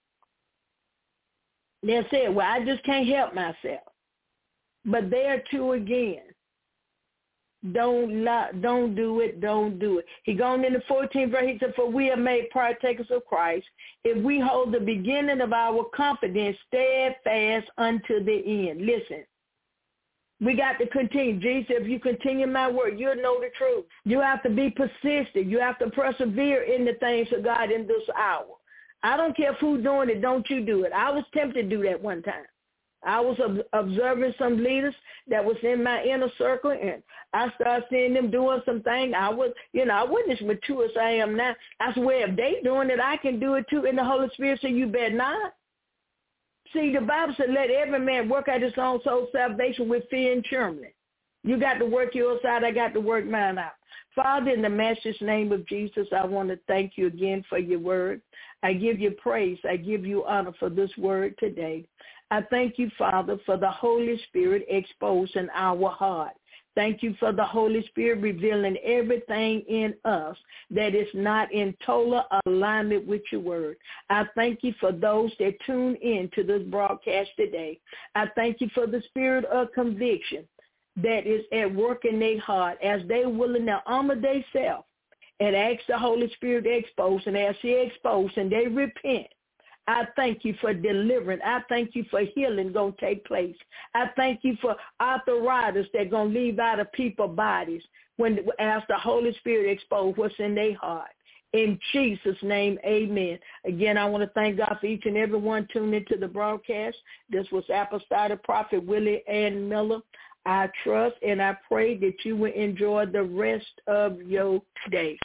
They say, well, I just can't help myself. But there too again, don't do it. He gone in the 14th verse, he said, for we are made partakers of Christ if we hold the beginning of our confidence steadfast unto the end. Listen. We got to continue. Jesus, if you continue my word, you'll know the truth. You have to be persistent. You have to persevere in the things of God in this hour. I don't care who's doing it. Don't you do it. I was tempted to do that one time. I was observing some leaders that was in my inner circle, and I started seeing them doing some things. I wasn't as mature as I am now. I swear, if they doing it, I can do it too in the Holy Spirit, so you better not. See, the Bible said, let every man work out his own soul salvation with fear and trembling. You got to work yours out. I got to work mine out. Father, in the Master's name of Jesus, I want to thank you again for your word. I give you praise. I give you honor for this word today. I thank you, Father, for the Holy Spirit exposed in our heart. Thank you for the Holy Spirit revealing everything in us that is not in total alignment with your word. I thank you for those that tune in to this broadcast today. I thank you for the spirit of conviction that is at work in their heart as they willing to humble themselves and ask the Holy Spirit to expose. And as he exposes and they repent, I thank you for delivering. I thank you for healing going to take place. I thank you for arthritis that going to leave out of people's bodies as the Holy Spirit expose what's in their heart. In Jesus' name, amen. Again, I want to thank God for each and every one tuned into the broadcast. This was Apostolic Prophet Willie Ann Miller. I trust and I pray that you will enjoy the rest of your day.